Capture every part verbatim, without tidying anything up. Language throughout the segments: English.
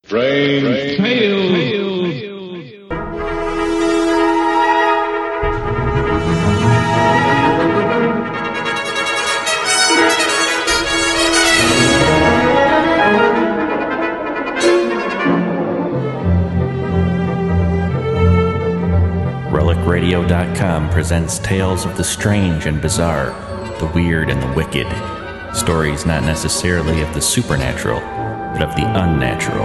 Strange Tales. Relic Radio dot com presents tales of the strange and bizarre, the weird and the wicked. Stories not necessarily of the supernatural, but of the unnatural.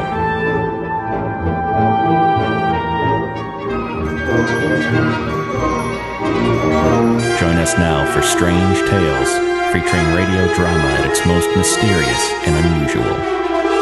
Join us now for Strange Tales, featuring radio drama at its most mysterious and unusual.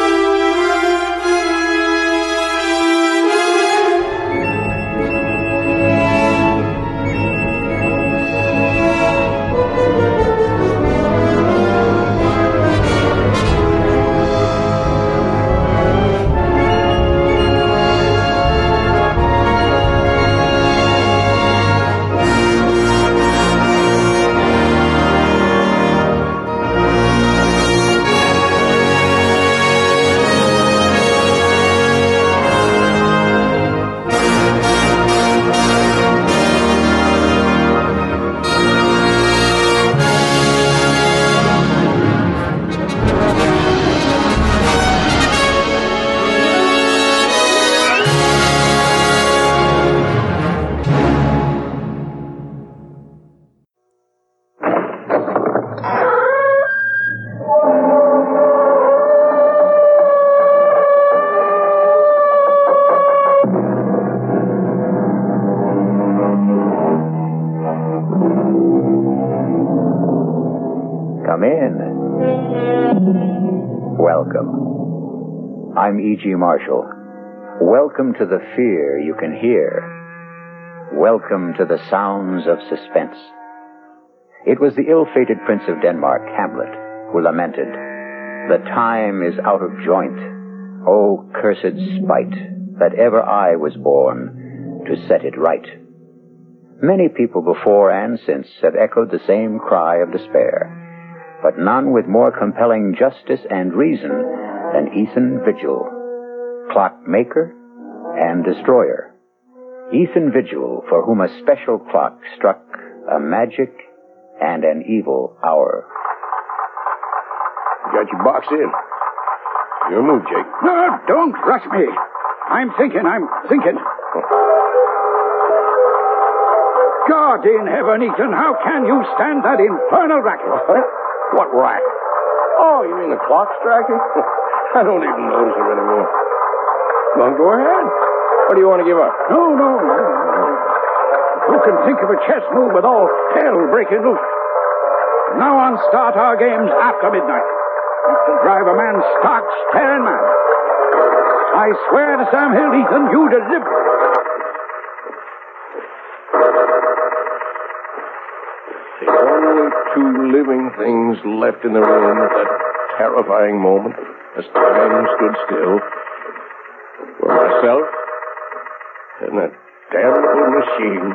Come in. Welcome. I'm E G. Marshall. Welcome to the fear you can hear. Welcome to the sounds of suspense. It was the ill-fated Prince of Denmark, Hamlet, who lamented, "The time is out of joint. O cursed spite, that ever I was born to set it right." Many people before and since have echoed the same cry of despair, but none with more compelling justice and reason than Ethan Vigil, clockmaker and destroyer. Ethan Vigil, for whom a special clock struck a magic and an evil hour. You got your box in. Your move, Jake. No, don't rush me. I'm thinking, I'm thinking. God in heaven, Ethan, how can you stand that infernal racket? What? What racket? Oh, you mean the clock striking? I don't even notice it anymore. Well, go ahead. What do you want to give up? No, no, no, no. Who can think of a chess move with all hell breaking loose? Now on start our games after midnight. It's to drive a man stark, staring mad. I swear to Sam Hill, Ethan, you deliver. The only two living things left in the room at that terrifying moment, as time stood still, were myself and that damn little machine.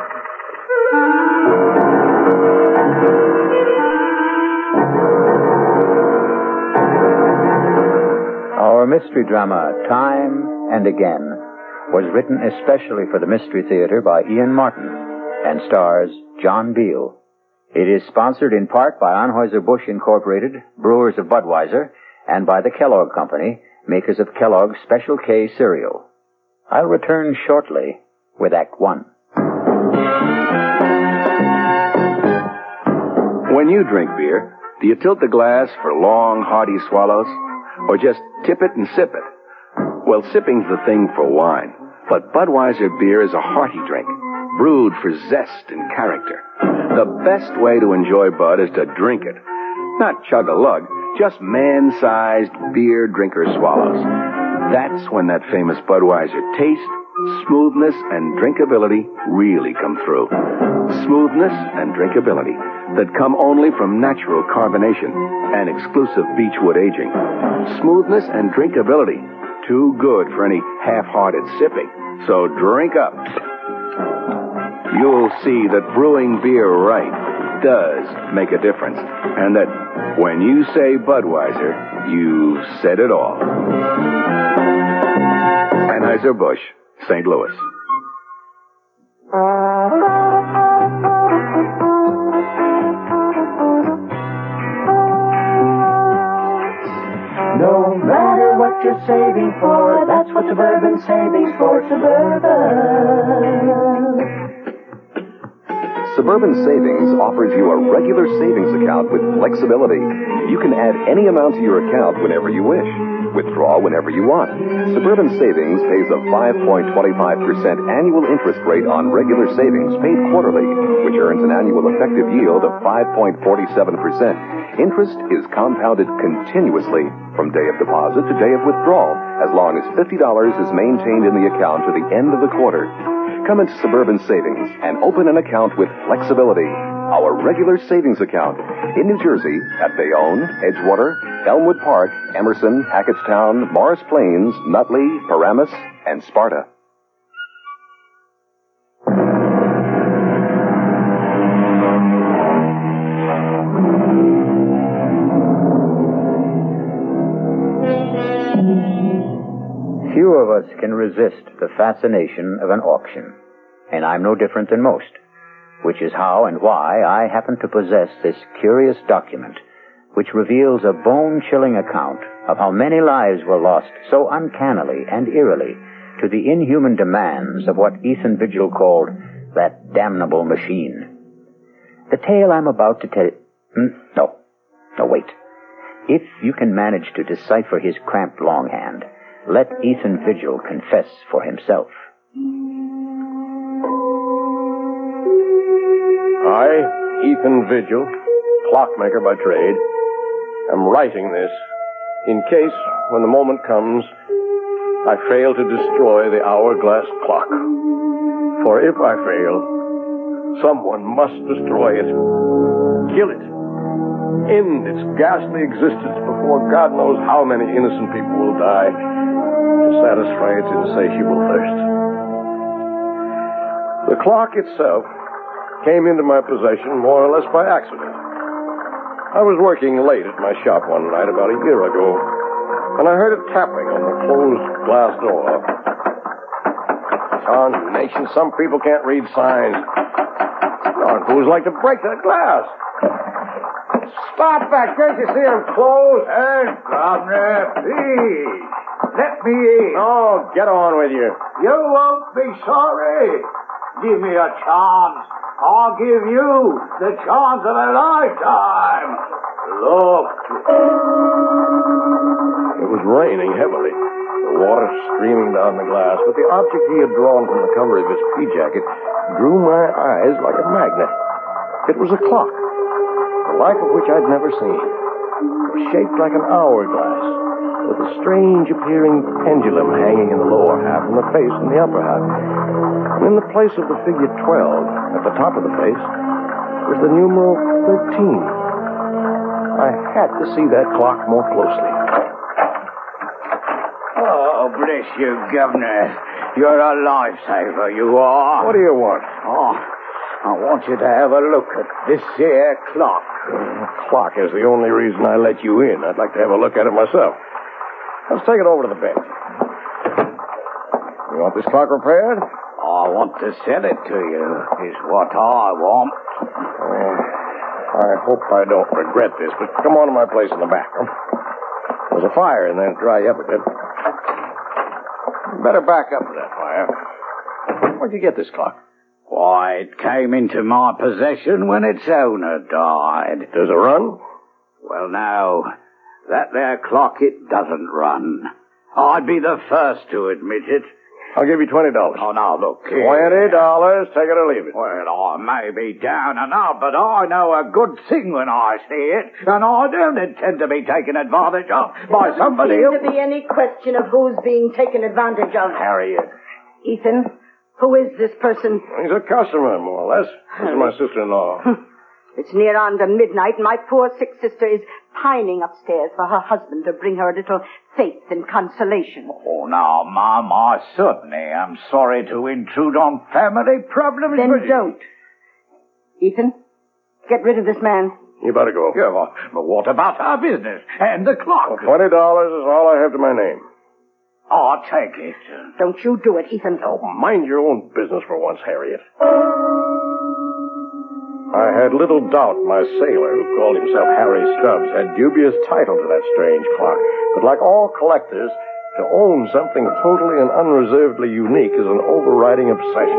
Our mystery drama, Time and Again, was written especially for the Mystery Theater by Ian Martin and stars John Beal. It is sponsored in part by Anheuser-Busch Incorporated, brewers of Budweiser, and by the Kellogg Company, makers of Kellogg's Special K cereal. I'll return shortly with Act One. When you drink beer, do you tilt the glass for long, hearty swallows? Or just tip it and sip it? Well, sipping's the thing for wine. But Budweiser beer is a hearty drink, brewed for zest and character. The best way to enjoy Bud is to drink it. Not chug-a-lug, just man-sized beer drinker swallows. That's when that famous Budweiser taste, smoothness, and drinkability really come through. Smoothness and drinkability that come only from natural carbonation and exclusive beechwood aging. Smoothness and drinkability, too good for any half-hearted sipping. So drink up. You'll see that brewing beer right does make a difference. And that when you say Budweiser, you've said it all. Anheuser-Busch, Saint Louis. No matter what you're saving for, that's what Suburban Savings for Suburban. Suburban Savings offers you a regular savings account with flexibility. You can add any amount to your account whenever you wish. Withdraw whenever you want. Suburban Savings pays a five point two five percent annual interest rate on regular savings paid quarterly, which earns an annual effective yield of five point four seven percent. Interest is compounded continuously from day of deposit to day of withdrawal, as long as fifty dollars is maintained in the account to the end of the quarter. Come into Suburban Savings and open an account with flexibility. Our regular savings account in New Jersey at Bayonne, Edgewater, Elmwood Park, Emerson, Hackettstown, Morris Plains, Nutley, Paramus, and Sparta. Few of us can resist the fascination of an auction, and I'm no different than most, which is how and why I happen to possess this curious document, which reveals a bone-chilling account of how many lives were lost so uncannily and eerily to the inhuman demands of what Ethan Vigil called that damnable machine. The tale I'm about to tell... No. No, wait. If you can manage to decipher his cramped longhand, let Ethan Vigil confess for himself. I, Ethan Vigil, clockmaker by trade, am writing this in case, when the moment comes, I fail to destroy the hourglass clock. For if I fail, someone must destroy it. Kill it. End its ghastly existence before God knows how many innocent people will die to satisfy its insatiable thirst. The clock itself came into my possession more or less by accident. I was working late at my shop one night about a year ago, and I heard a tapping on the closed glass door. Darnation, some people can't read signs. Darn fools like to break that glass. Stop that! Can't you see I'm closed? Hey, Governor, please. Let me in. Oh, get on with you. You won't be sorry. Give me a chance. I'll give you the chance of a lifetime. Look. It was raining heavily, the water streaming down the glass, but the object he had drawn from the cover of his pea jacket drew my eyes like a magnet. It was a clock, the like of which I'd never seen. It was shaped like an hourglass, with a strange appearing pendulum hanging in the lower half and the face in the upper half. And in the place of the figure twelve, at the top of the face, was the numeral thirteen. I had to see that clock more closely. Oh, bless you, Governor. You're a lifesaver, you are. What do you want? Oh, I want you to have a look at this here clock. The clock is the only reason I let you in. I'd like to have a look at it myself. Let's take it over to the bench. You want this clock repaired? I want to sell it to you, is what I want. Uh, I hope I don't regret this, but come on to my place in the back. Huh? There's a fire in there to dry you up a bit. You better back up to that fire. Where'd you get this clock? Why, it came into my possession when its owner died. Does it run? Well, now, that there clock, it doesn't run. I'd be the first to admit it. I'll give you twenty dollars. Oh, now, look here. Twenty dollars. Take it or leave it. Well, I may be down and out, but I know a good thing when I see it, and I don't intend to be taken advantage of by somebody There else. doesn't seem to be any question of who's being taken advantage of. Harriet. Ethan, who is this person? He's a customer, more or less. This is my sister-in-law. It's near on to midnight, and my poor sick sister is pining upstairs for her husband to bring her a little faith and consolation. Oh, now, Mom, I certainly am sorry to intrude on family problems. Then but... don't. Ethan, get rid of this man. You better go. Yeah, well, but what about our business and the clock? Well, twenty dollars is all I have to my name. Oh, take it. Don't you do it, Ethan. Oh, mind your own business for once, Harriet. I had little doubt my sailor, who called himself Harry Stubbs, had dubious title to that strange clock. But like all collectors, to own something totally and unreservedly unique is an overriding obsession.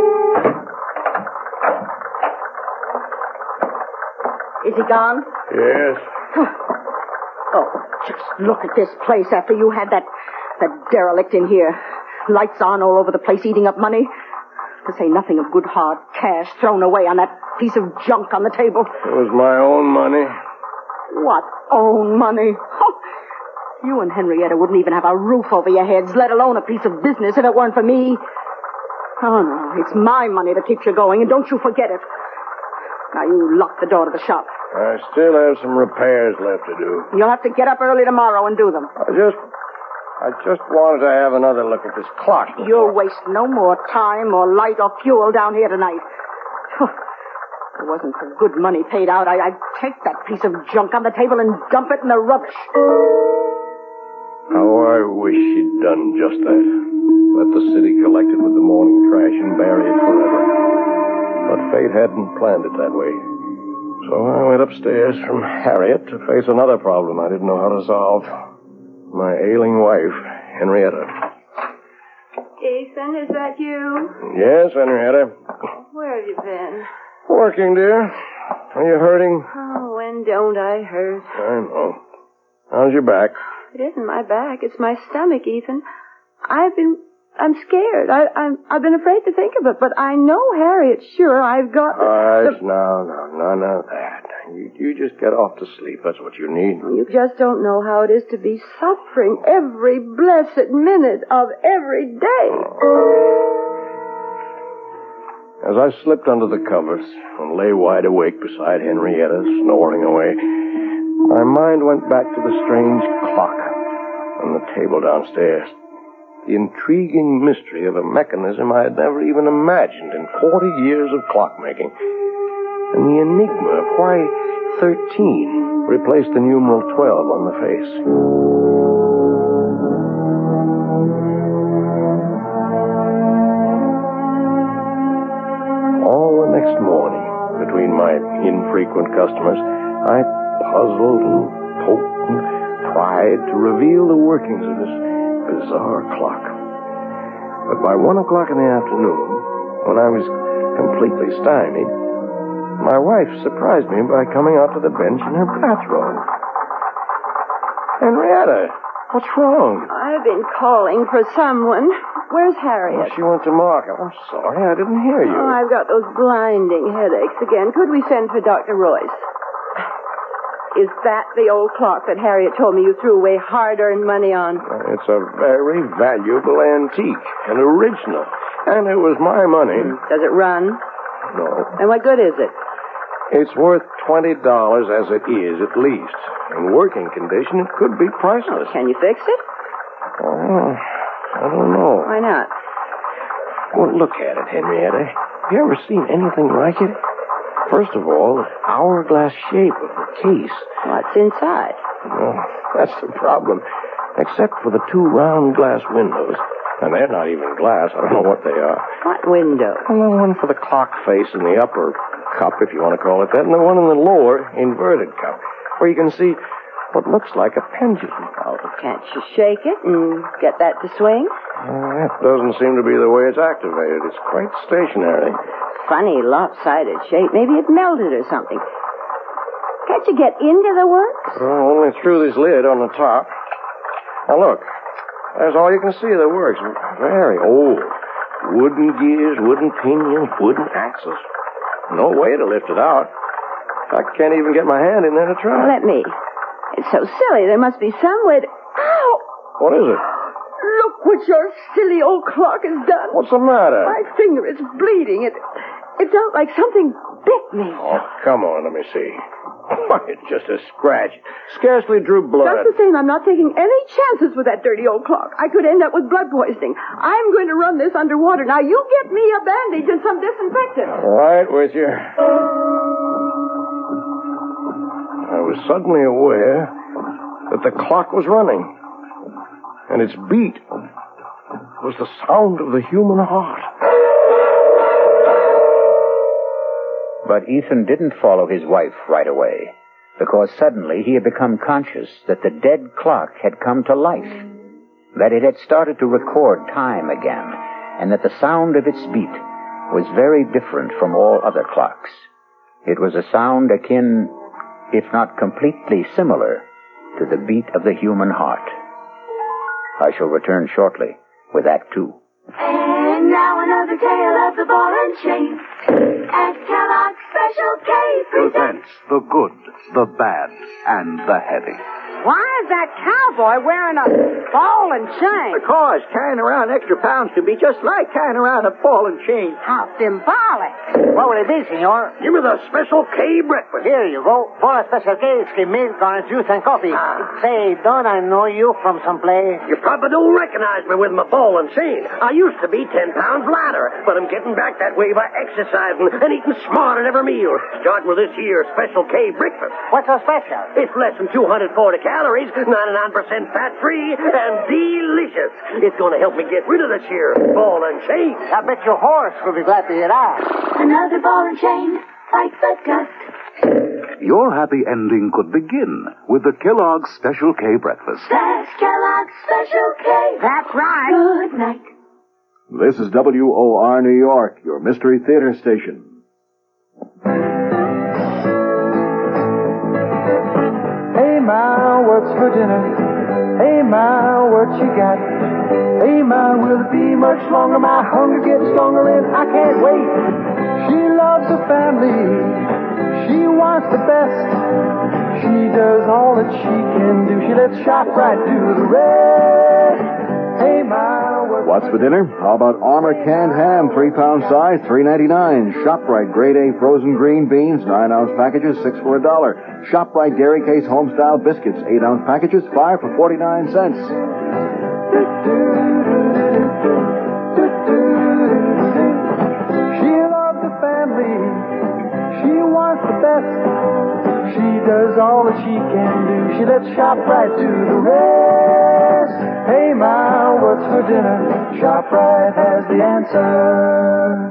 Is he gone? Yes. Oh, just look at this place after you had that, that derelict in here. Lights on all over the place, eating up money. To say nothing of good hard cash thrown away on that piece of junk on the table. It was my own money. What own money? Oh, you and Henrietta wouldn't even have a roof over your heads, let alone a piece of business, if it weren't for me. Oh, no, it's my money that keeps you going, and don't you forget it. Now, you lock the door to the shop. I still have some repairs left to do. You'll have to get up early tomorrow and do them. I just... I just wanted to have another look at this clock. You'll waste no more time or light or fuel down here tonight. If it wasn't for good money paid out, I, I'd take that piece of junk on the table and dump it in the rubbish. How I wish she'd done just that. Let the city collect it with the morning trash and bury it forever. But fate hadn't planned it that way. So I went upstairs from Harriet to face another problem I didn't know how to solve. My ailing wife, Henrietta. Ethan, is that you? Yes, Henrietta. Where have you been? Working, dear. Are you hurting? Oh, when don't I hurt? I know. How's your back? It isn't my back. It's my stomach, Ethan. I've been... I'm scared. I, I'm, I've been afraid to think of it, but I know Harriet's sure I've got... All right, the... no, no, none of that. You, you just get off to sleep. That's what you need. You just don't know how it is to be suffering every blessed minute of every day. As I slipped under the covers and lay wide awake beside Henrietta, snoring away, my mind went back to the strange clock on the table downstairs. The intriguing mystery of a mechanism I had never even imagined in forty years of clockmaking. And the enigma of why thirteen replaced the numeral twelve on the face. All the next morning, between my infrequent customers, I puzzled and poked and tried to reveal the workings of this bizarre clock. But by one o'clock in the afternoon, when I was completely stymied, my wife surprised me by coming out to the bench in her bathrobe. Henrietta, what's wrong? I've been calling for someone. Where's Harriet? Well, she went to market. I'm sorry, I didn't hear you. Oh, I've got those blinding headaches again. Could we send for Doctor Royce? Is that the old clock that Harriet told me you threw away hard-earned money on? It's a very valuable antique, an original, and it was my money. Does it run? No. And what good is it? It's worth twenty dollars as it is, at least. In working condition, it could be priceless. Oh, can you fix it? Oh, I don't know. Why not? Well, look at it, Henrietta. Have you ever seen anything like it? First of all, the hourglass shape of the case. What's inside? Well, that's the problem. Except for the two round glass windows. And they're not even glass. I don't know what they are. What window? Well, the one for the clock face in the upper cup, if you want to call it that, and the one in the lower inverted cup, where you can see what looks like a pendulum. Oh, can't you shake it and get that to swing? Uh, that doesn't seem to be the way it's activated. It's quite stationary. Funny, lopsided shape. Maybe it melted or something. Can't you get into the works? Oh, only through this lid on the top. Now, look. There's all you can see of the works. Very old. Wooden gears, wooden pinions, wooden axles. No way to lift it out. I can't even get my hand in there to try. Let me. It's so silly. There must be some way to... Ow! What is it? Look what your silly old clock has done. What's the matter? My finger is bleeding. It, it felt like something bit me. Oh, come on, let me see. Why, it's just a scratch. Scarcely drew blood. Just the same, I'm not taking any chances with that dirty old clock. I could end up with blood poisoning. I'm going to run this underwater. Now, you get me a bandage and some disinfectant. Right with you. I was suddenly aware that the clock was running. And its beat was the sound of the human heart. But Ethan didn't follow his wife right away, because suddenly he had become conscious that the dead clock had come to life, that it had started to record time again, and that the sound of its beat was very different from all other clocks. It was a sound akin, if not completely similar, to the beat of the human heart. I shall return shortly with Act Two. And now another tale of the ball and chain. As Kellogg's Special K presents the good, the bad, and the heavy. Why is that cowboy wearing a ball and chain? Because carrying around extra pounds can be just like carrying around a ball and chain. How symbolic. What will it be, senor? Give me the Special K breakfast. Here you go. For a Special K, it's milk, orange juice, and coffee. Ah. Say, don't I know you from someplace? You probably don't recognize me with my ball and chain. I used to be ten pounds lighter, but I'm getting back that way by exercising and eating smart at every meal. Starting with this here Special K breakfast. What's so special? It's less than two hundred forty calories, ninety-nine percent fat-free, and delicious. It's going to help me get rid of this here ball and chain. I bet your horse will be glad to hear that. another ball and chain. Fight the dust. Your happy ending could begin with the Kellogg's Special K breakfast. That's Kellogg's Special K. That's right. Good night. This is W O R New York, your Mystery Theater station. Hey, Ma, what's for dinner? Hey, Ma, what you got? Hey, Ma, will it be much longer? My hunger gets stronger and I can't wait. She loves her family. She wants the best. She does all that she can do. She lets ShopRite do the rest. Hey, Ma, what's for dinner? How about Armour canned ham, three pound size, three ninety-nine. ShopRite grade A frozen green beans, nine ounce packages, six for a dollar. ShopRite Dairy Case homestyle biscuits, eight ounce packages, five for forty-nine cents. She loves the family. She wants the best. She does all that she can do. She lets ShopRite do the rest. Hey, Ma, what's for dinner? ShopRite has the answer.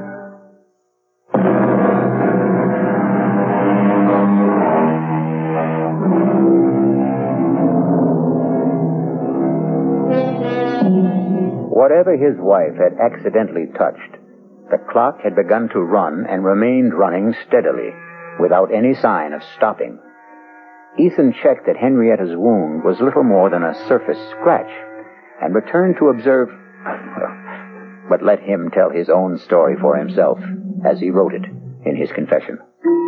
Whatever his wife had accidentally touched, the clock had begun to run and remained running steadily, without any sign of stopping. Ethan checked that Henrietta's wound was little more than a surface scratch, and returned to observe, but let him tell his own story for himself, as he wrote it in his confession.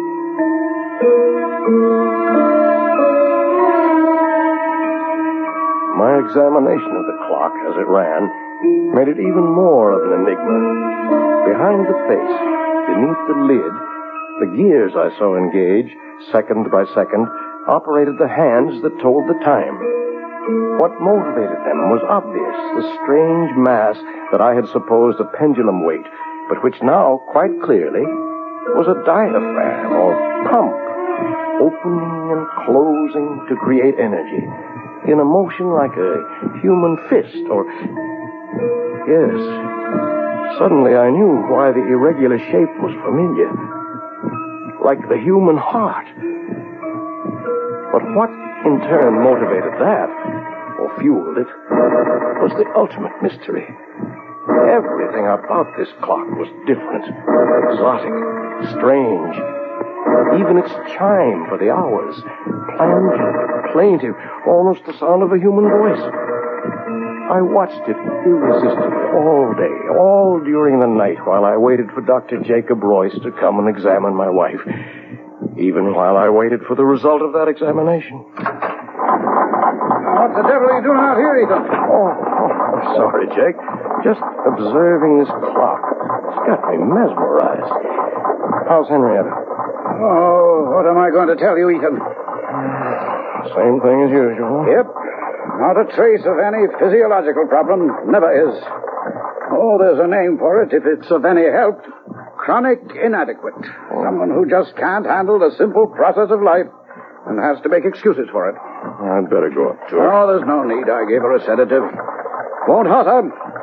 My examination of the clock as it ran made it even more of an enigma. Behind the face, beneath the lid, the gears I saw engaged, second by second, operated the hands that told the time. What motivated them was obvious, the strange mass that I had supposed a pendulum weight, but which now, quite clearly, was a diaphragm or pump, opening and closing to create energy, in a motion like a human fist, or... Yes, suddenly I knew why the irregular shape was familiar, like the human heart. But what in turn motivated that, or fueled it, was the ultimate mystery. Everything about this clock was different, exotic, strange. Even its chime for the hours, plangent, plaintive, almost the sound of a human voice. I watched it irresistibly all day, all during the night, while I waited for Doctor Jacob Royce to come and examine my wife. Even while I waited for the result of that examination. What the devil are you doing out here, Ethan? Oh, oh, I'm sorry, Jake. Just observing this clock. It's got me mesmerized. How's Henrietta? Oh, what am I going to tell you, Ethan? Same thing as usual. Yep. Not a trace of any physiological problem. Never is. Oh, there's a name for it if it's of any help. Chronic inadequate. Oh. Someone who just can't handle the simple process of life and has to make excuses for it. I'd better go up to her. Oh, there's no need. I gave her a sedative. Won't hurt her.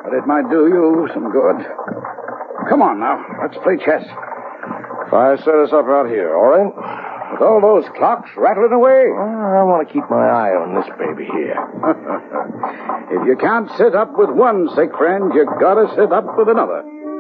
but it might do you some good. Come on now, let's play chess. I set us up out here, all right? With all those clocks rattling away? I want to keep my eye on this baby here. If you can't sit up with one sick friend, you gotta sit up with another.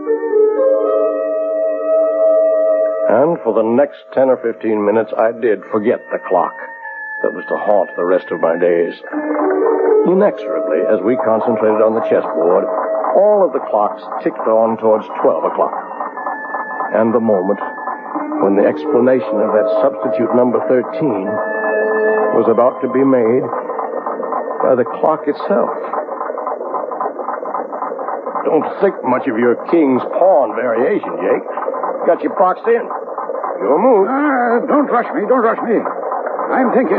And for the next ten or fifteen minutes, I did forget the clock that was to haunt the rest of my days. Inexorably, as we concentrated on the chessboard, all of the clocks ticked on towards twelve o'clock. And the moment when the explanation of that substitute number thirteen was about to be made by the clock itself. Don't think much of your king's pawn variation, Jake. Got you boxed in. Your move. Ah, don't rush me, don't rush me. I'm thinking.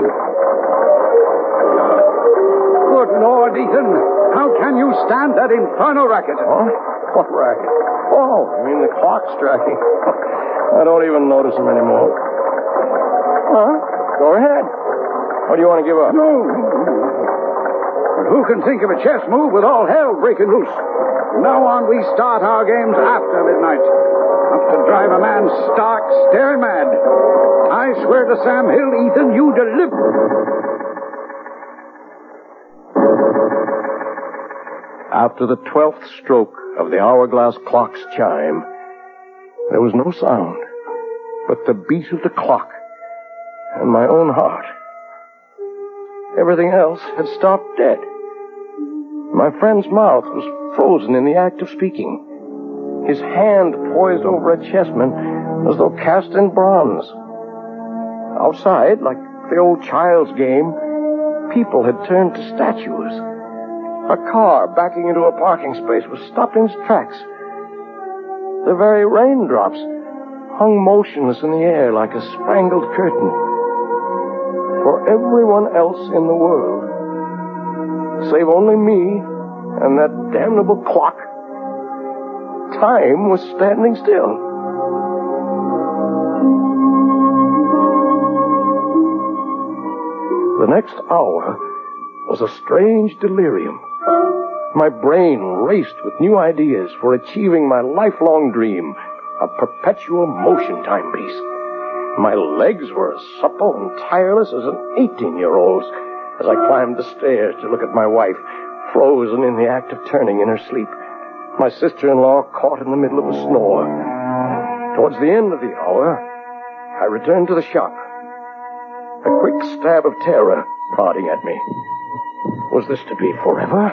Good Lord, Ethan. How can you stand that infernal racket? Huh? What racket? Oh, you mean the clock striking. I don't even notice them anymore. Huh? Go ahead. Or do you want to give up? No. But who can think of a chess move with all hell breaking loose? From now on, we start our games after midnight. Enough to drive a man stark, staring mad. I swear to Sam Hill, Ethan, you deliver. After the twelfth stroke of the hourglass clock's chime, there was no sound but the beat of the clock and my own heart. Everything else had stopped dead. My friend's mouth was frozen in the act of speaking. His hand poised over a chessman as though cast in bronze. Outside, like the old child's game, people had turned to statues. A car backing into a parking space was stopped in its tracks. The very raindrops hung motionless in the air like a spangled curtain. For everyone else in the world, save only me and that damnable clock, time was standing still. The next hour was a strange delirium. My brain raced with new ideas for achieving my lifelong dream, a perpetual motion timepiece. My legs were as supple and tireless as an eighteen-year-old's as I climbed the stairs to look at my wife, frozen in the act of turning in her sleep. My sister-in-law caught in the middle of a snore. Towards the end of the hour, I returned to the shop. A quick stab of terror prodding at me. Was this to be forever?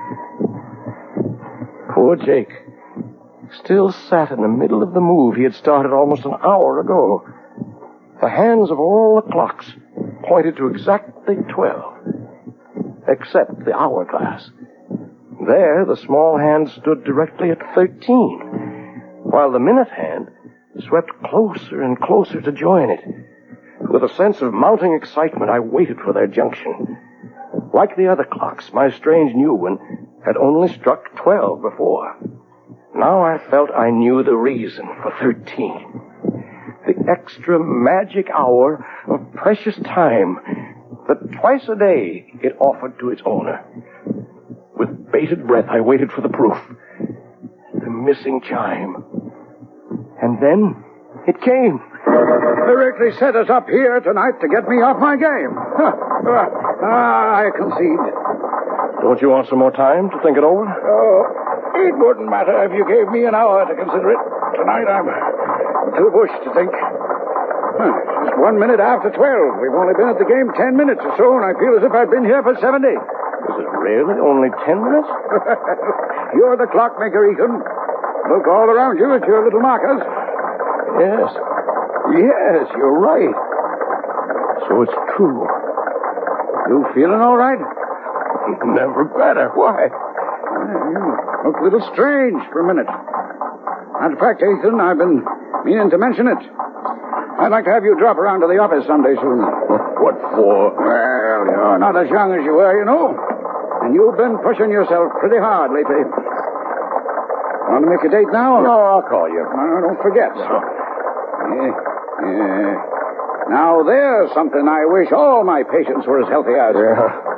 Poor Jake still sat in the middle of the move he had started almost an hour ago. The hands of all the clocks pointed to exactly twelve, except the hourglass. There, the small hand stood directly at thirteen, while the minute hand swept closer and closer to join it. With a sense of mounting excitement, I waited for their junction. Like the other clocks, my strange new one had only struck twelve before. Now I felt I knew the reason for thirteen. The extra magic hour of precious time that twice a day it offered to its owner. With bated breath, I waited for the proof. The missing chime. And then it came. Directly set us up here tonight to get me off my game. Ah, I concede. Don't you want some more time to think it over? Oh, it wouldn't matter if you gave me an hour to consider it. Tonight I'm too bushed to think. Huh, just one minute after twelve. We've only been at the game ten minutes or so, and I feel as if I've been here for seventy. Is it really only ten minutes? You're the clockmaker, Ethan. Look all around you at your little markers. Yes. Yes, you're right. So it's true. You feeling all right? Never better. Why? You look a little strange for a minute. Matter of fact, Ethan, I've been meaning to mention it. I'd like to have you drop around to the office someday soon. What for? Well, you're not as young as you were, you know. And you've been pushing yourself pretty hard lately. Want to make a date now? No, I'll call you. No, don't forget. No. Yeah, yeah. Now, there's something I wish all my patients were as healthy as. Yeah.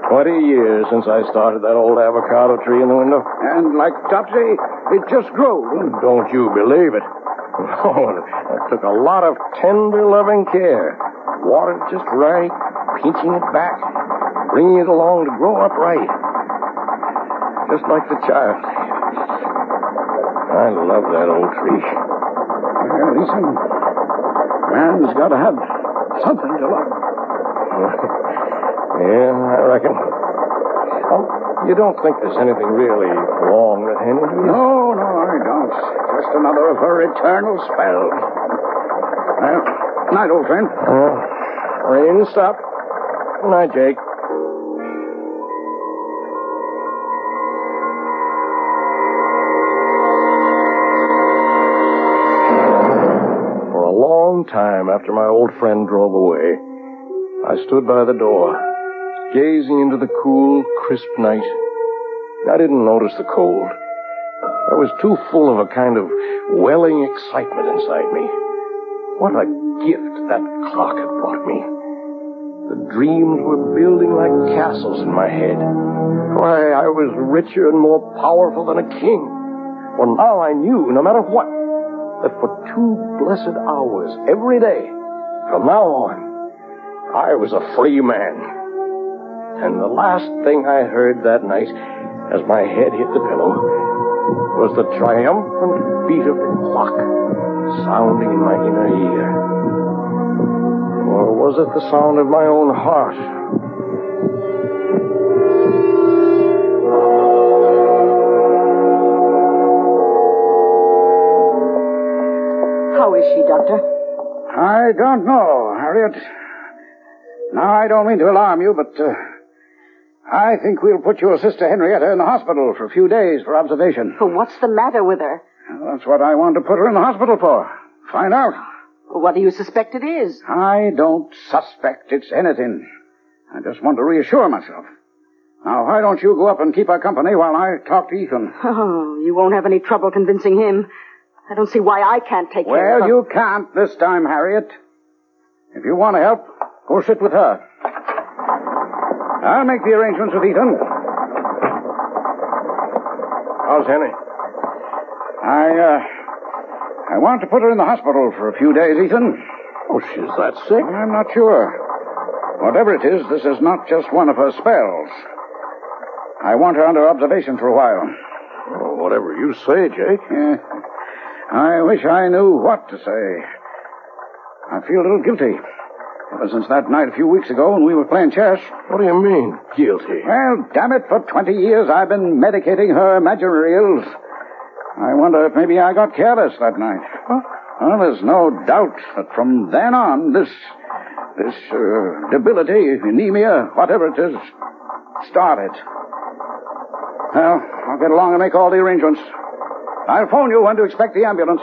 Twenty years since I started that old avocado tree in the window. And like Topsy, it just grew. Don't you believe it? Oh, it took a lot of tender, loving care. Watered just right, pinching it back, bringing it along to grow up right. Just like the child. I love that old tree. Well, listen, man's got to have something to love. Yeah, I reckon. Oh, you don't think there's anything really wrong with Henny, do you? No, no, I don't. Just another of her eternal spells. Well, night, old friend. Uh, rain stop. Good night, Jake. For a long time after my old friend drove away, I stood by the door, gazing into the cool, crisp night. I didn't notice the cold. I was too full of a kind of welling excitement inside me. What a gift that clock had brought me. The dreams were building like castles in my head. Why, I was richer and more powerful than a king. For now I knew, no matter what, that for two blessed hours every day, from now on, I was a free man. And the last thing I heard that night, as my head hit the pillow, was the triumphant beat of the clock sounding in my inner ear. Or was it the sound of my own heart? How is she, Doctor? I don't know, Harriet. Now, I don't mean to alarm you, but uh, I think we'll put your sister Henrietta in the hospital for a few days for observation. But what's the matter with her? Well, that's what I wanted to put her in the hospital for. Find out. Well, what do you suspect it is? I don't suspect it's anything. I just want to reassure myself. Now, why don't you go up and keep her company while I talk to Ethan? Oh, you won't have any trouble convincing him. I don't see why I can't take care of her. Well, you can't this time, Harriet. If you want to help, go sit with her. I'll make the arrangements with Ethan. How's Henny? I, uh, I want to put her in the hospital for a few days, Ethan. Oh, she's that sick? I'm not sure. Whatever it is, this is not just one of her spells. I want her under observation for a while. Oh, whatever you say, Jake. Yeah. I wish I knew what to say. I feel a little guilty. Ever since that night a few weeks ago when we were playing chess. What do you mean, guilty? Well, damn it, for twenty years I've been medicating her imaginary ills. I wonder if maybe I got careless that night. Huh? Well, there's no doubt that from then on, this, this uh, debility, anemia, whatever it is, started. Well, I'll get along and make all the arrangements. I'll phone you when to expect the ambulance.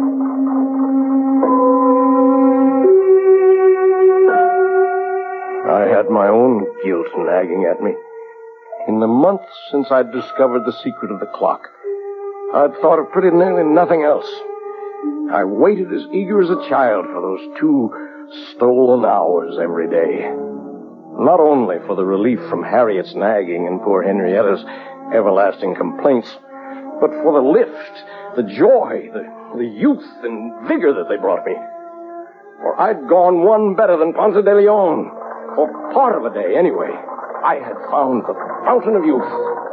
I had my own guilt nagging at me. In the months since I'd discovered the secret of the clock, I'd thought of pretty nearly nothing else. I waited as eager as a child for those two stolen hours every day. Not only for the relief from Harriet's nagging and poor Henrietta's everlasting complaints, but for the lift, the joy, the, the youth and vigor that they brought me. For I'd gone one better than Ponce de Leon. For part of a day, anyway. I had found the fountain of youth.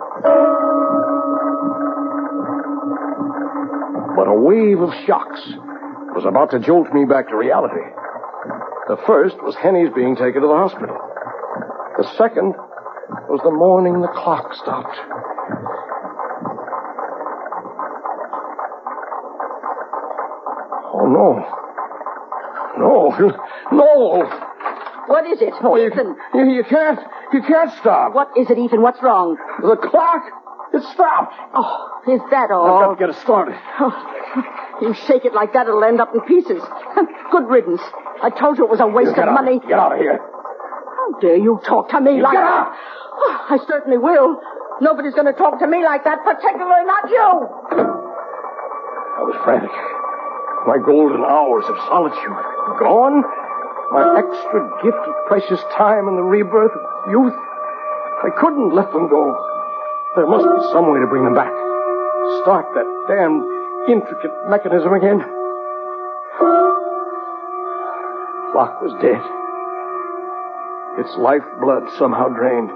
But a wave of shocks was about to jolt me back to reality. The first was Henny's being taken to the hospital. The second was the morning the clock stopped. Oh, no. No. No. What is it, Oh, you, Ethan? you, you can't. You can't stop. What is it, Ethan? What's wrong? The clock. It stopped. Oh, is that all? I've got to get it started. Oh, you shake it like that, it'll end up in pieces. Good riddance. I told you it was a waste You get of out. money. Get out of here. How dare you talk to me You like get that? out. Oh, I certainly will. Nobody's going to talk to me like that, particularly not you. I was frantic. My golden hours of solitude gone. My extra gift of precious time and the rebirth of youth I couldn't let them go. There must be some way to bring them back. Start that damned intricate mechanism again. Clock was dead. Its lifeblood somehow drained.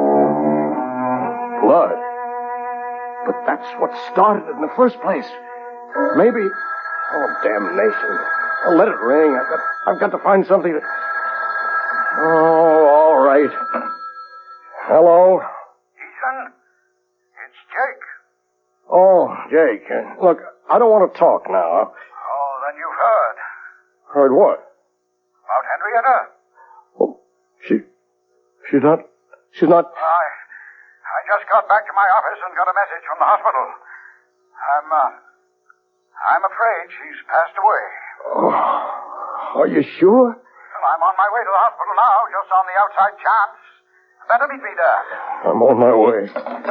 Blood? But that's what started it in the first place. Maybe... Oh, damnation. Oh, let it ring. I've got, I've got to find something to... Oh, all right. Hello? Ethan? It's Jake. Oh, Jake. Uh, look, I don't want to talk now. Oh, then you've heard. Heard what? About Henrietta. Oh, she... She's not... She's not... I... I just got back to my office and got a message from the hospital. I'm, uh... I'm afraid she's passed away. Oh, are you sure? Well, I'm on my way to the hospital now, just on the outside chance. Better meet me there. I'm on my way.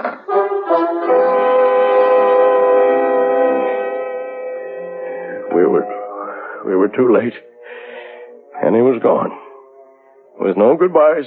We were... We were too late. Henny was gone. With no goodbyes.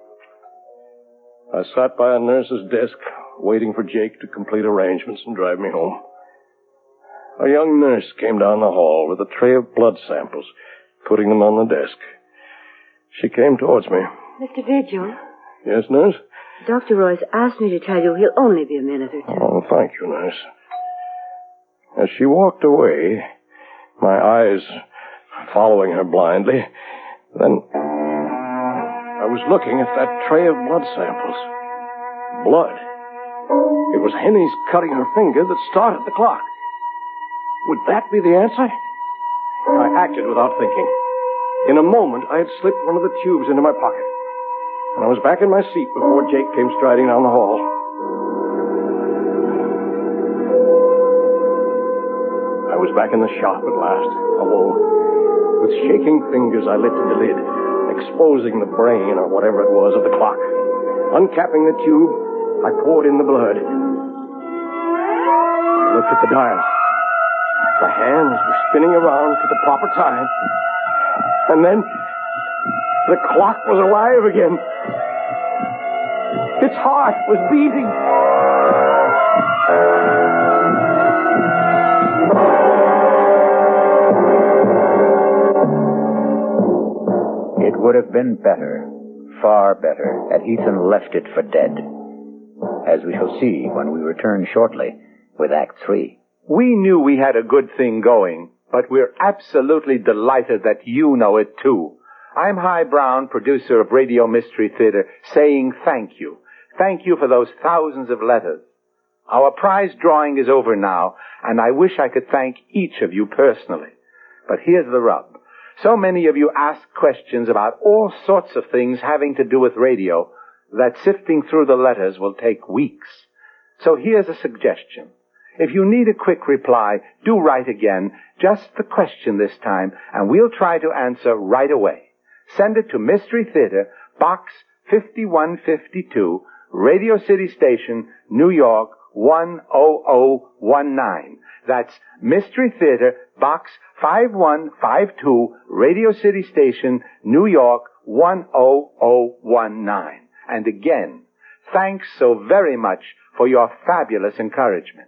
I sat by a nurse's desk, waiting for Jake to complete arrangements and drive me home. A young nurse came down the hall with a tray of blood samples, putting them on the desk. She came towards me. Mister Vigil? Yes, nurse? Doctor Royce asked me to tell you he'll only be a minute or two. Oh, thank you, nurse. As she walked away, my eyes following her blindly, then I was looking at that tray of blood samples. Blood. It was Henny's cutting her finger that started the clock. Would that be the answer? I acted without thinking. In a moment, I had slipped one of the tubes into my pocket. And I was back in my seat before Jake came striding down the hall. I was back in the shop at last, alone. With shaking fingers, I lifted the lid, exposing the brain or whatever it was of the clock. Uncapping the tube, I poured in the blood. I looked at the dial. The hands were spinning around to the proper time. And then the clock was alive again. Its heart was beating. It would have been better, far better, had Ethan left it for dead, as we shall see when we return shortly with Act Three. We knew we had a good thing going, but we're absolutely delighted that you know it too. I'm Hy Brown, producer of Radio Mystery Theater, saying thank you. Thank you for those thousands of letters. Our prize drawing is over now, and I wish I could thank each of you personally. But here's the rub. So many of you ask questions about all sorts of things having to do with radio that sifting through the letters will take weeks. So here's a suggestion. If you need a quick reply, do write again, just the question this time, and we'll try to answer right away. Send it to Mystery Theater, Box fifty-one fifty-two, Radio City Station, New York, one oh oh one nine. That's Mystery Theater, Box five one five two, Radio City Station, New York, one oh oh one nine. And again, thanks so very much for your fabulous encouragement.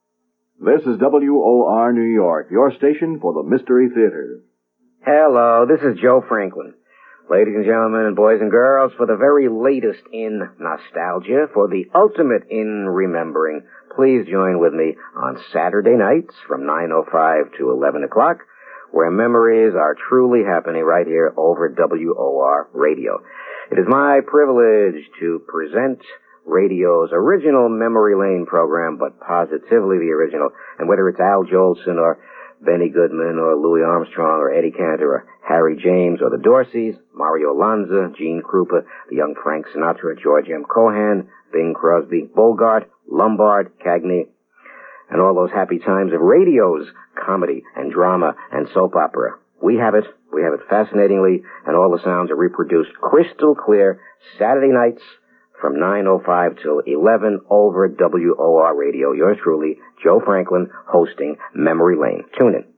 This is W O R New York, your station for the Mystery Theater. Hello, this is Joe Franklin. Ladies and gentlemen and boys and girls, for the very latest in nostalgia, for the ultimate in remembering, please join with me on Saturday nights from nine oh five to eleven o'clock, where memories are truly happening right here over W O R Radio. It is my privilege to present radio's original Memory Lane program, but positively the original. And whether it's Al Jolson or Benny Goodman or Louis Armstrong or Eddie Cantor or Harry James or the Dorseys, Mario Lanza, Gene Krupa, the young Frank Sinatra, George M. Cohan, Bing Crosby, Bogart, Lombard, Cagney, and all those happy times of radio's comedy and drama and soap opera. We have it. We have it fascinatingly, and all the sounds are reproduced crystal clear Saturday nights from nine oh five till eleven over W O R Radio. Yours truly, Joe Franklin, hosting Memory Lane. Tune in.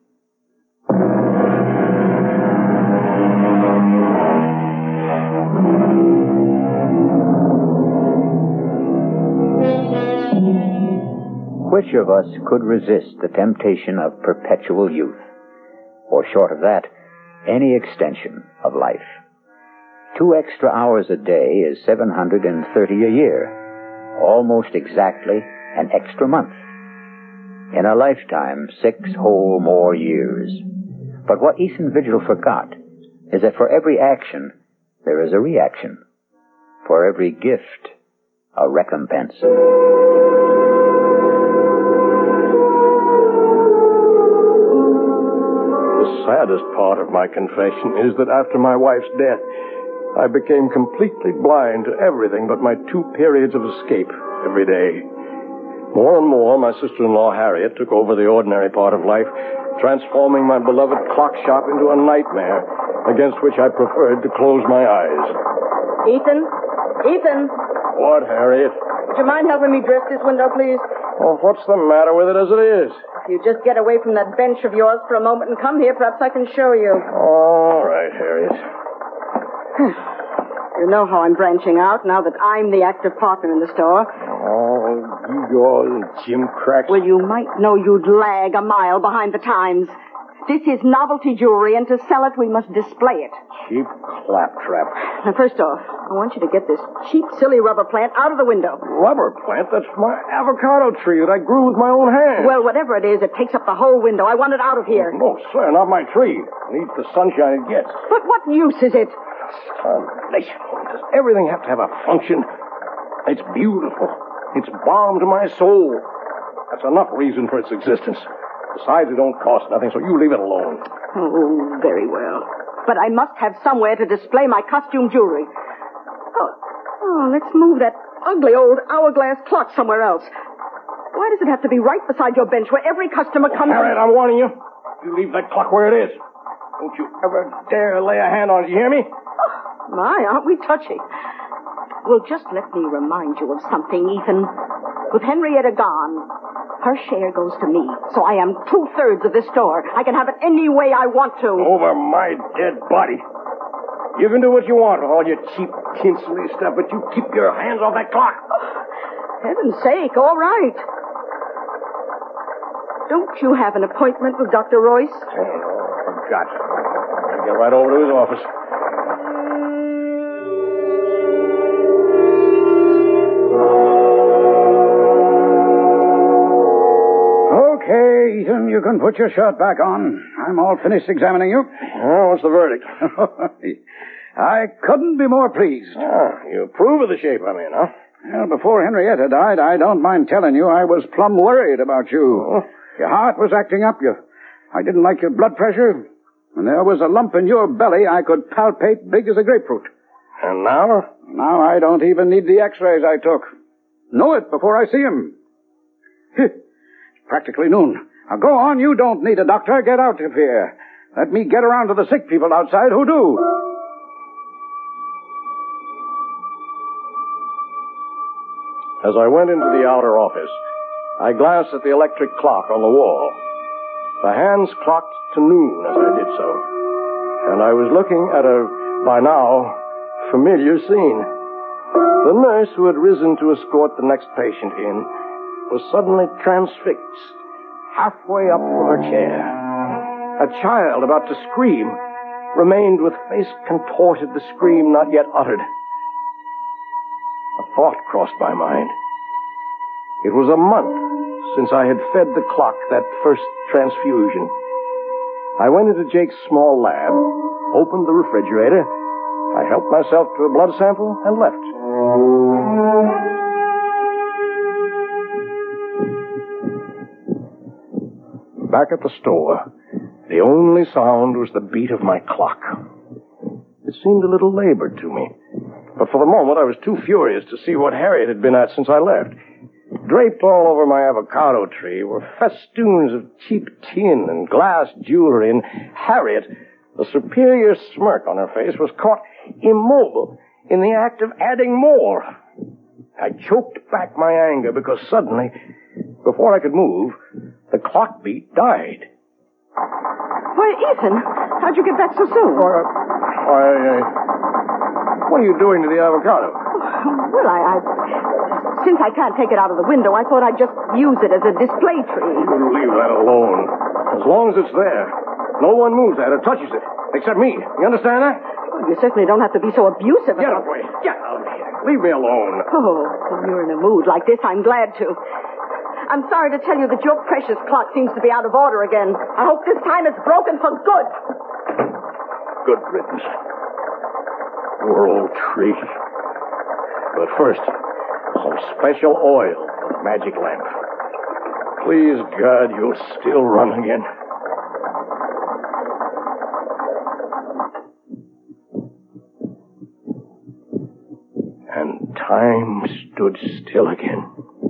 which of us could resist the temptation of perpetual youth? Or short of that, any extension of life? Two extra hours a day is seven hundred thirty a year, almost exactly an extra month. In a lifetime, six whole more years. But what Ethan Vigil forgot is that for every action, there is a reaction. For every gift, a recompense. The saddest part of my confession is that after my wife's death, I became completely blind to everything but my two periods of escape every day. More and more, my sister-in-law Harriet took over the ordinary part of life, transforming my beloved clock shop into a nightmare, against which I preferred to close my eyes. Ethan? Ethan? What, Harriet? Would you mind helping me dress this window, please? Oh, what's the matter with it as it is? If you just get away from that bench of yours for a moment and come here, perhaps I can show you. All right, Harriet. You know how I'm branching out now that I'm the active partner in the store. Oh, gewgaws and Jim cracks. Well, you might know you'd lag a mile behind the times. This is novelty jewelry, and to sell it, we must display it. Cheap claptrap. Now, first off, I want you to get this cheap, silly rubber plant out of the window. Rubber plant? That's my avocado tree that I grew with my own hands. Well, whatever it is, it takes up the whole window. I want it out of here. No, sir, not my tree. It needs the sunshine it gets. But what use is it? Tarnation. Does everything have to have a function? It's beautiful. It's balm to my soul. That's enough reason for its existence. Besides, it don't cost nothing, so you leave it alone. Oh, very well. But I must have somewhere to display my costume jewelry. Oh, oh, let's move that ugly old hourglass clock somewhere else. Why does it have to be right beside your bench where every customer comes... Harriet, I'm warning you. You leave that clock where it is. Don't you ever dare lay a hand on it, you hear me? Oh, my, aren't we touchy? Well, just let me remind you of something, Ethan. With Henrietta gone, her share goes to me, so I am two-thirds of this store. I can have it any way I want to. Over my dead body. You can do what you want with all your cheap, tinselly stuff, but you keep your hands off that clock. Oh, heaven's sake, all right. Don't you have an appointment with Doctor Royce? Oh, I forgot. I'll get right over to his office. Okay, Ethan, you can put your shirt back on. I'm all finished examining you. Oh, what's the verdict? I couldn't be more pleased. Ah, you approve of the shape I'm in, huh? Well, before Henrietta died, I don't mind telling you, I was plumb worried about you. Oh. Your heart was acting up. You, I didn't like your blood pressure. And there was a lump in your belly I could palpate big as a grapefruit. And now? Now I don't even need the x-rays I took. Know it before I see him. It's practically noon. Now go on, you don't need a doctor. Get out of here. Let me get around to the sick people outside who do. As I went into the outer office, I glanced at the electric clock on the wall. The hands clocked to noon as I did so, and I was looking at a, by now, familiar scene. The nurse who had risen to escort the next patient in was suddenly transfixed, halfway up from her chair. A child about to scream remained with face contorted, the scream not yet uttered. A thought crossed my mind. It was a month since I had fed the clock that first transfusion. I went into Jake's small lab, opened the refrigerator, I helped myself to a blood sample, and left. Back at the store, the only sound was the beat of my clock. It seemed a little labored to me, but for the moment I was too furious to see what Harriet had been at since I left. Draped all over my avocado tree were festoons of cheap tin and glass jewelry, and Harriet, the superior smirk on her face, was caught immobile in the act of adding more. I choked back my anger because suddenly, before I could move, the clock beat died. Why, Ethan, how'd you get back so soon? Why, why uh, what are you doing to the avocado? Well, I, I Since I can't take it out of the window, I thought I'd just use it as a display tree. You leave that alone. As long as it's there, no one moves at it, touches it, except me. You understand that? Well, you certainly don't have to be so abusive. Get away. Get out of here. Leave me alone. Oh, when you're in a mood like this, I'm glad to. I'm sorry to tell you that your precious clock seems to be out of order again. I hope this time it's broken for good. Good riddance. Poor old tree. But first, some special oil for the magic lamp. Please, God, you'll still run again. And time stood still again.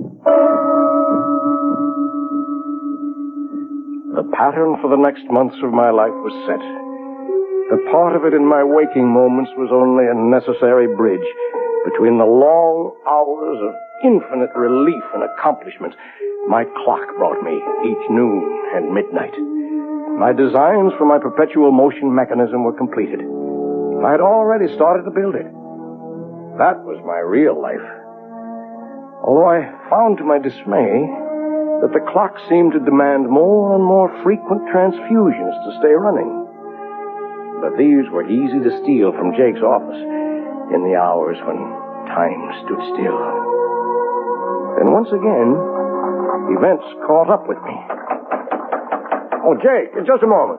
The pattern for the next months of my life was set. The part of it in my waking moments was only a necessary bridge between the long hours of infinite relief and accomplishment my clock brought me each noon and midnight. My designs for my perpetual motion mechanism were completed. I had already started to build it. That was my real life. Although I found to my dismay that the clock seemed to demand more and more frequent transfusions to stay running. But these were easy to steal from Jake's office in the hours when time stood still. Then once again, events caught up with me. Oh, Jake, just a moment.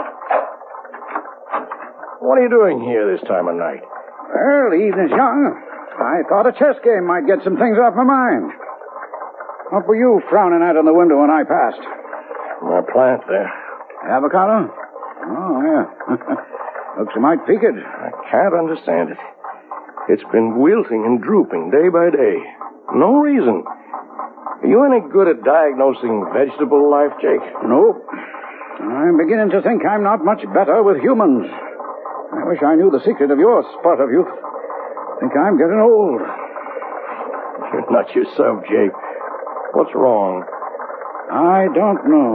What are you doing here this time of night? Well, the evening's young. I thought a chess game might get some things off my mind. What were you frowning at in the window when I passed? My plant there. Avocado? Oh, yeah. Looks a mite peaked. I can't understand it. It's been wilting and drooping day by day. No reason. Are you any good at diagnosing vegetable life, Jake? Nope. I'm beginning to think I'm not much better with humans. I wish I knew the secret of your spurt of youth. Think I'm getting old. You're not yourself, Jake. What's wrong? I don't know.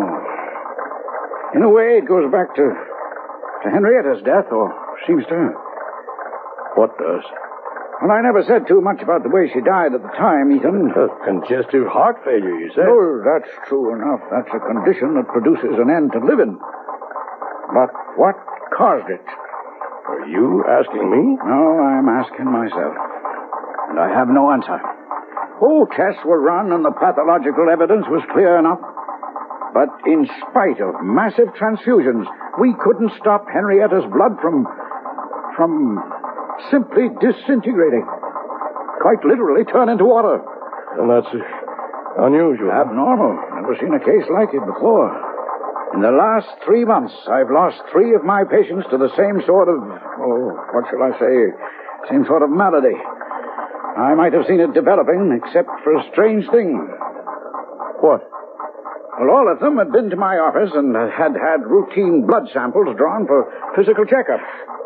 In a way, it goes back to, to Henrietta's death, or seems to. What does? Well, I never said too much about the way she died at the time, Ethan. Uh, congestive heart failure, you said? Oh, that's true enough. That's a condition that produces an end to living. But what caused it? Are you asking me? No, I'm asking myself. And I have no answer. Oh, tests were run and the pathological evidence was clear enough. But in spite of massive transfusions, we couldn't stop Henrietta's blood from... from... simply disintegrating. Quite literally turn into water. And that's uh, unusual. Abnormal. Never seen a case like it before. In the last three months, I've lost three of my patients to the same sort of... oh, what shall I say? Same sort of malady. I might have seen it developing, except for a strange thing. What? Well, all of them had been to my office and had had routine blood samples drawn for physical checkup.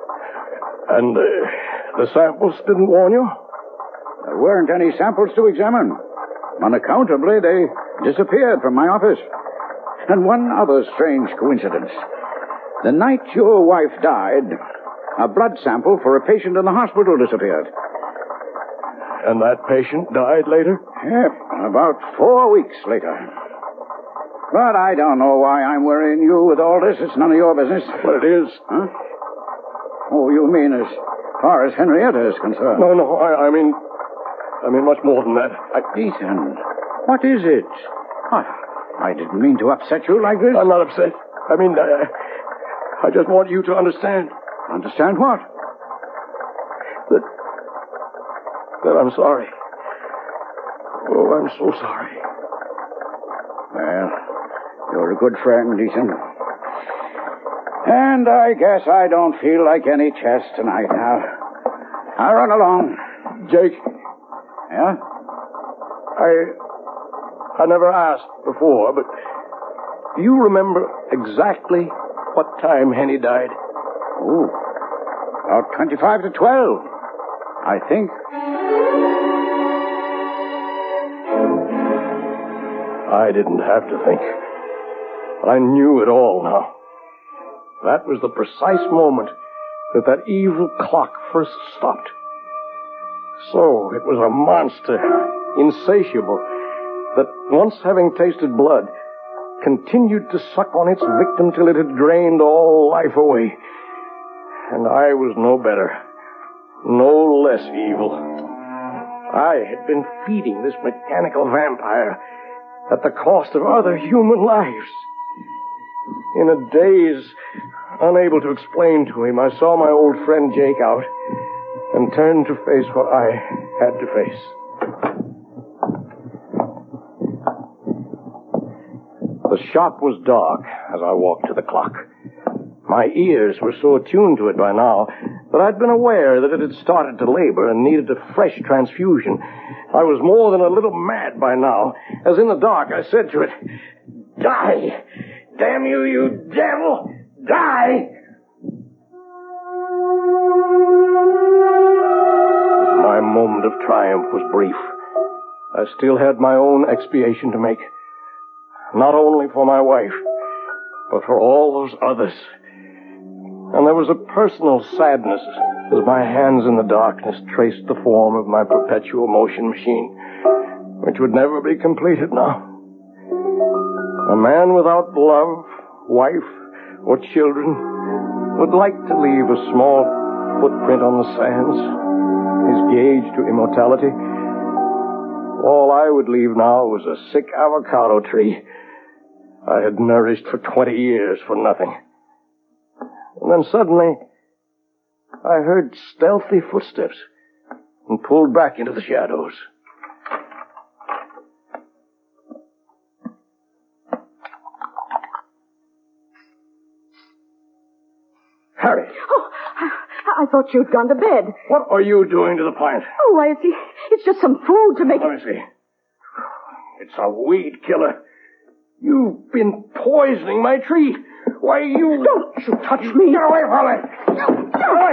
And uh, the samples didn't warn you? There weren't any samples to examine. Unaccountably, they disappeared from my office. And one other strange coincidence. The night your wife died, a blood sample for a patient in the hospital disappeared. And that patient died later? Yep, about four weeks later. But I don't know why I'm worrying you with all this. It's none of your business. But it is. Huh? Oh, you mean as far as Henrietta is concerned? No, no, I, I mean... I mean much more than that. I... Ethan, what is it? I, I didn't mean to upset you like this. I'm not upset. I mean, I, I just want you to understand. Understand what? That... that I'm sorry. Oh, I'm so sorry. Well, you're a good friend, Ethan. And I guess I don't feel like any chess tonight now. I'll run along. Jake. Yeah? I... I never asked before, but... do you remember exactly what time Henny died? Oh. About twenty-five to twelve. I think. I didn't have to think. I knew it all now. That was the precise moment that that evil clock first stopped. So, it was a monster insatiable, that once having tasted blood, continued to suck on its victim till it had drained all life away. And I was no better, no less evil. I had been feeding this mechanical vampire at the cost of other human lives. In a daze, unable to explain to him, I saw my old friend Jake out and turned to face what I had to face. The shop was dark as I walked to the clock. My ears were so attuned to it by now that I'd been aware that it had started to labor and needed a fresh transfusion. I was more than a little mad by now, as in the dark I said to it, "Die! Damn you, you devil! Die!" My moment of triumph was brief. I still had my own expiation to make. Not only for my wife, but for all those others. And there was a personal sadness as my hands in the darkness traced the form of my perpetual motion machine, which would never be completed now. A man without love, wife, or children would like to leave a small footprint on the sands, his gauge to immortality. All I would leave now was a sick avocado tree I had nourished for twenty years for nothing. And then suddenly, I heard stealthy footsteps and pulled back into the shadows. Harry! Oh, I, I thought you'd gone to bed. What are you doing to the plant? Oh, why, it's, it's just some food to make Let it... me see. It's a weed killer. You've been poisoning my tree. Why, you... Don't you touch me. Get away from me. Get away.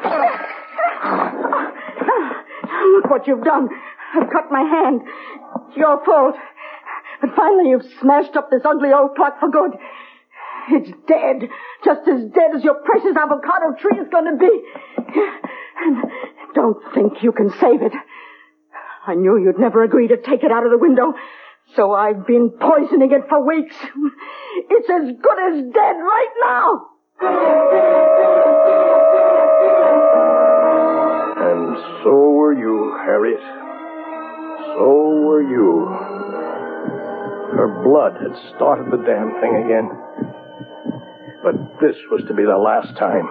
Look what you've done. I've cut my hand. It's your fault. But finally you've smashed up this ugly old clock for good. It's dead. Just as dead as your precious avocado tree is going to be. And don't think you can save it. I knew you'd never agree to take it out of the window. So I've been poisoning it for weeks. It's as good as dead right now. And so were you, Harriet. So were you. Her blood had started the damn thing again. But this was to be the last time.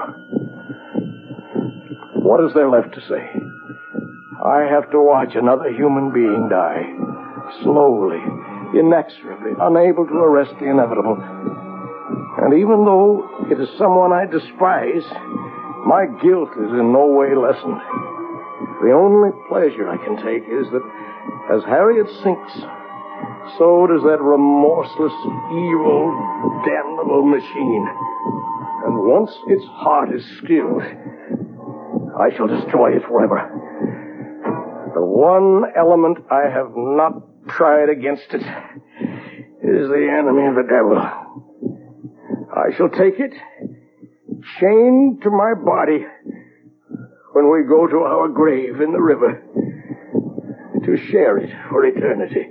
What is there left to say? I have to watch another human being die. Slowly, inexorably, unable to arrest the inevitable. And even though it is someone I despise, my guilt is in no way lessened. The only pleasure I can take is that as Harriet sinks, so does that remorseless, evil, damnable machine. And once its heart is stilled, I shall destroy it forever. The one element I have not tried against it is the enemy of the devil. I shall take it, chained to my body, when we go to our grave in the river, to share it for eternity.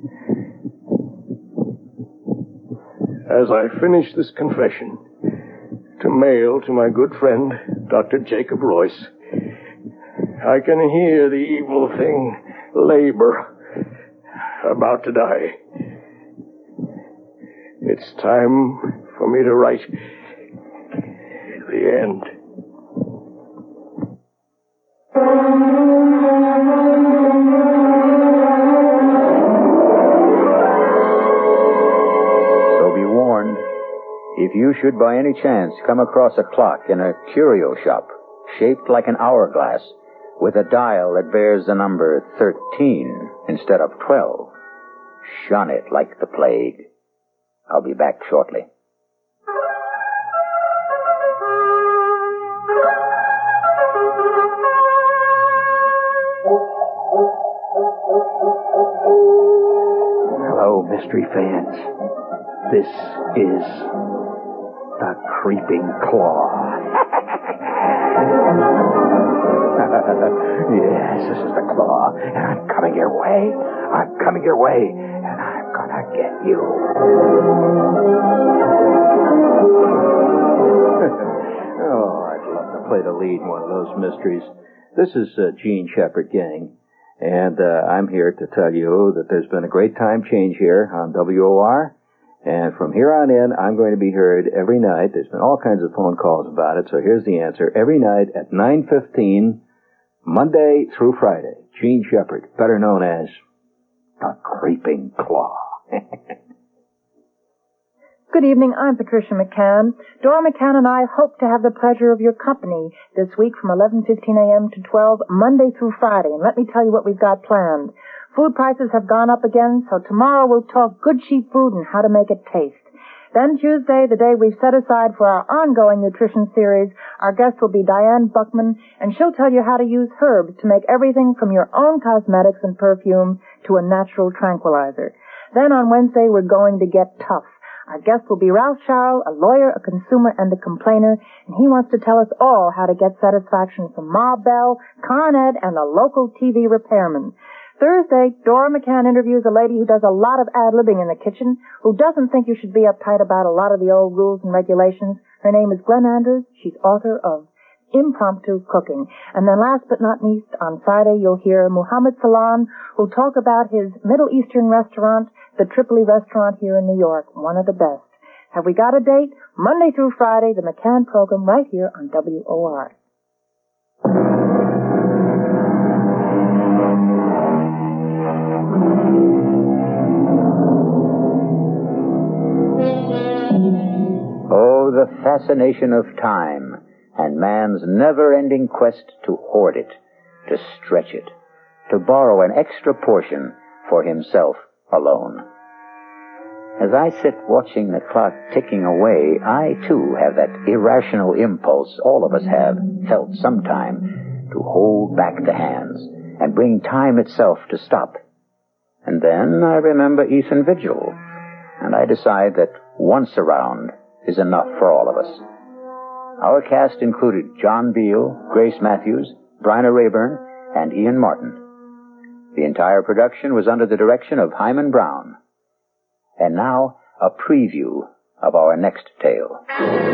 As I finish this confession, to mail to my good friend, Doctor Jacob Royce, I can hear the evil thing labor, about to die. It's time for me to write the end. So be warned, if you should by any chance come across a clock in a curio shop shaped like an hourglass with a dial that bears the number thirteen instead of twelve, shun it like the plague. I'll be back shortly. Hello, mystery fans. This is The Creeping Claw. Now, Yes, this is the claw, and I'm coming your way. I'm coming your way, and I'm gonna get you. Oh, I'd love to play the lead in one of those mysteries. This is uh, Gene Shepard, gang, and uh, I'm here to tell you that there's been a great time change here on W O R, and from here on in, I'm going to be heard every night. There's been all kinds of phone calls about it, so here's the answer. Every night at nine fifteen, Monday through Friday. Gene Shepard, better known as the Creeping Claw. Good evening, I'm Patricia McCann. Dora McCann and I hope to have the pleasure of your company this week from eleven fifteen a.m. to twelve, Monday through Friday. And let me tell you what we've got planned. Food prices have gone up again, so tomorrow we'll talk good cheap food and how to make it taste. Then Tuesday, the day we've set aside for our ongoing nutrition series, our guest will be Diane Buckman, and she'll tell you how to use herbs to make everything from your own cosmetics and perfume to a natural tranquilizer. Then on Wednesday, we're going to get tough. Our guest will be Ralph Sharrell, a lawyer, a consumer, and a complainer, and he wants to tell us all how to get satisfaction from Ma Bell, Con Ed, and the local T V repairman. Thursday, Dora McCann interviews a lady who does a lot of ad-libbing in the kitchen, who doesn't think you should be uptight about a lot of the old rules and regulations. Her name is Glenn Andrews. She's author of Impromptu Cooking. And then last but not least, on Friday, you'll hear Muhammad Salam, who'll talk about his Middle Eastern restaurant, the Tripoli restaurant here in New York, one of the best. Have we got a date? Monday through Friday, the McCann program right here on W O R. Oh, the fascination of time and man's never-ending quest to hoard it, to stretch it, to borrow an extra portion for himself alone. As I sit watching the clock ticking away, I too have that irrational impulse all of us have felt sometime to hold back the hands and bring time itself to stop. And then I remember Ethan Vigil, and I decide that once around is enough for all of us. Our cast included John Beal, Grace Matthews, Bryna Rayburn, and Ian Martin. The entire production was under the direction of Hyman Brown. And now, a preview of our next tale.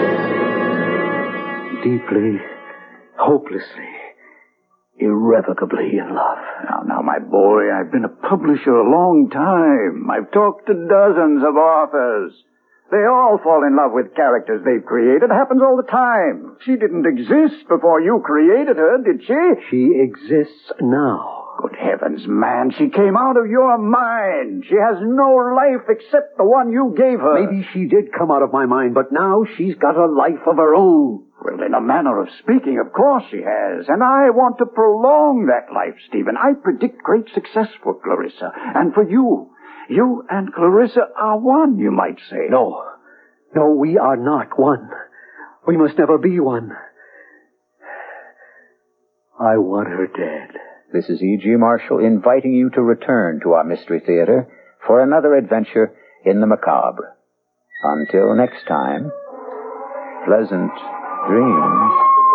Deeply, hopelessly, irrevocably in love. Now, now, my boy, I've been a publisher a long time. I've talked to dozens of authors. They all fall in love with characters they've created. It happens all the time. She didn't exist before you created her, did she? She exists now. Good heavens, man, she came out of your mind. She has no life except the one you gave her. Maybe she did come out of my mind, but now she's got a life of her own. Well, in a manner of speaking, of course she has. And I want to prolong that life, Stephen. I predict great success for Clarissa. And for you. You and Clarissa are one, you might say. No. No, we are not one. We must never be one. I want her dead. This is E G. Marshall inviting you to return to our Mystery Theater for another adventure in the macabre. Until next time, pleasant dreams.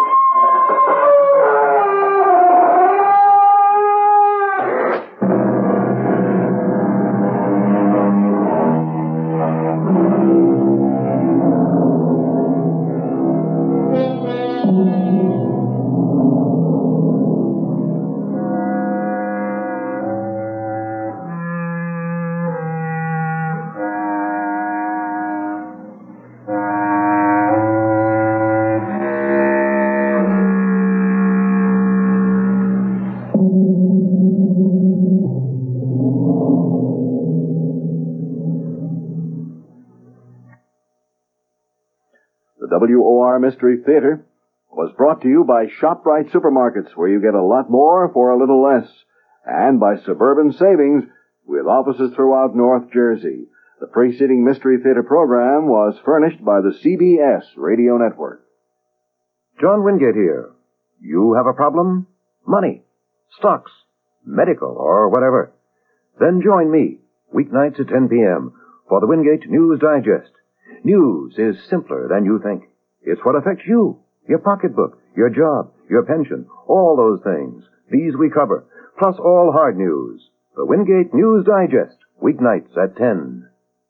W O R Mystery Theater was brought to you by ShopRite Supermarkets, where you get a lot more for a little less, and by Suburban Savings, with offices throughout North Jersey. The preceding Mystery Theater program was furnished by the C B S Radio Network. John Wingate here. You have a problem? Money, stocks, medical, or whatever. Then join me, weeknights at ten p.m., for the Wingate News Digest. News is simpler than you think. It's what affects you, your pocketbook, your job, your pension, all those things. These we cover, plus all hard news. The Wingate News Digest, weeknights at ten.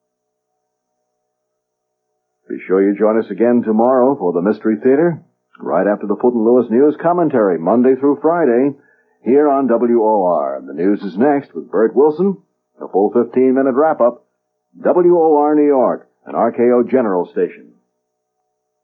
Be sure you join us again tomorrow for the Mystery Theater, right after the Foot and Lewis News Commentary, Monday through Friday, here on W O R. The news is next with Bert Wilson, a full fifteen-minute wrap-up, W O R New York, an R K O General station.